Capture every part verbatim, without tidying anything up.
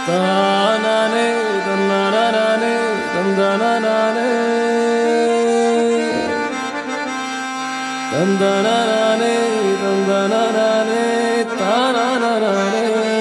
తాననే తన్ననననే తందనననే తందనననే తందనననే తాననననే.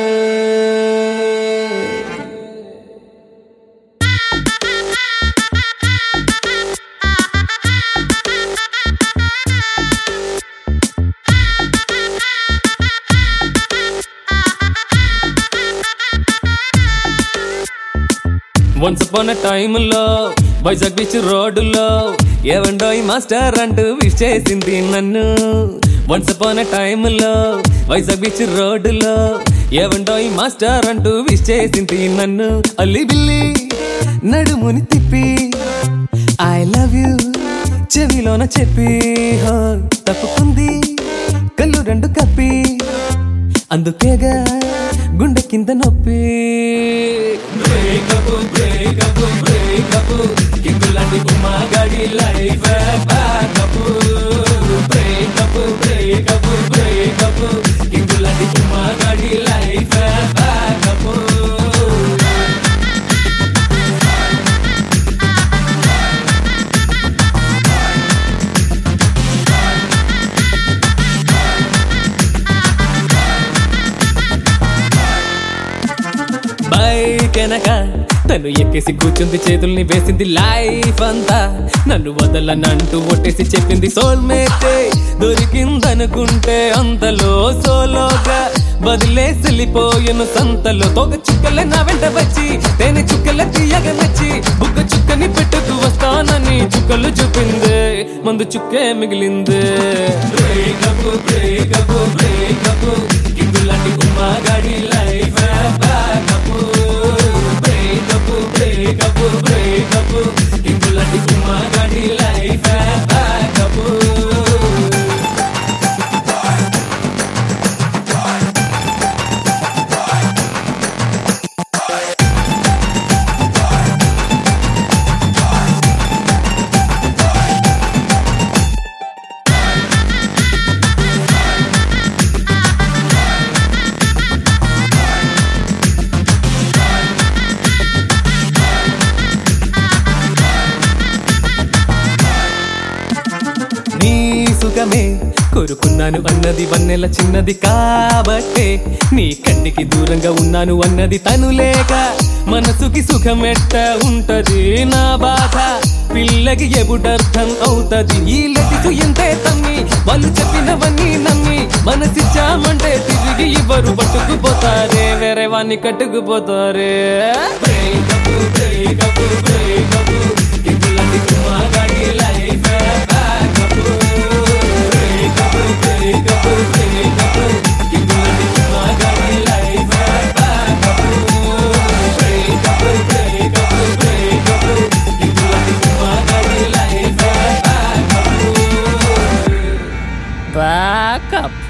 వన్స్ అపాన్ ఎ టైమ్ లో వైజాగ్ బీచ్ రోడ్డులో ఏవండోయ్ మాస్టర్ అంటూ విష్ చేసింది నన్ను. వన్స్ అపాన్ ఎ టైమ్ లో వైజాగ్ బీచ్ రోడ్డులో ఏవండోయ్ మాస్టర్ అంటూ విష్ చేసింది నన్ను. అల్లి బిల్లి నడుముని తిప్పి ఐ లవ్ యూ చెవిలోన చెప్పి హో తప్పుకుంది కళ్ళు రెండు కప్పి, అందుకేగా గుండె కింద నొప్పి. బ్రేకప్ బ్రేకప్ బ్రేకప్ కింగులాంటి గుమ్మగాడి life backup. Breakup breakup breakup కింగులాంటి గుమ్మగాడి లైఫ్ బ్యాకప్. బైకెనక తను ఎక్కేసి కూర్చుంది, చేతుల్ని వేసింది, లైఫ్ అంతా నన్ను వదలనంటూ ఒట్టేసి చెప్పింది సోల్మేట్ దొరికిందనుకుంటే అంతలో సోలోగా వదిలేసి వెళ్ళిపోయాను సంతలో. తోక చుక్కలే నా వెంట వచ్చి తేనె చుక్కలే తీయగా నచ్చి బుగ్గ చుక్కని పెట్టుకు వస్తానని చుక్కలు చూపింది, మందు చుక్కే మిగిలింది. బ్రేకప్ బ్రేకప్ బ్రేకప్ కింగులాంటి గుమ్మగాడి life backup. Breakup breakup breakup కింగులాంటి గుమ్మగాడి లైఫ్ బ్యాకప్. సుఖమే కోరుకున్నాను అన్నది వన్నెల చిన్నది కాబట్టే, నీ కంటికి దూరంగా ఉన్నాను అన్నది తను లేక మనసుకి సుఖమెట్ట ఉంటది నా బాధ. పిల్లకి ఎప్పుడర్థం అవుతది ఈ లటికు ఎంతే తమ్మి, వాళ్ళు చెప్పినవన్నీ నమ్మి మనసిచ్చామంటే తిరిగి ఇవ్వరు, పట్టుకుపోతారే వేరే వాణ్ణి కట్టుకుపోతారే. బ్రేకప్ బ్రేకప్ బ్రేకప్ కింగులాంటి గుమ్మగాడి life backup. Breakup breakup breakup కింగులాంటి గుమ్మగాడి life backup. Breakup breakup breakup కింగులాంటి గుమ్మగాడి లైఫ్ బ్యాకప్. బ్యాకప్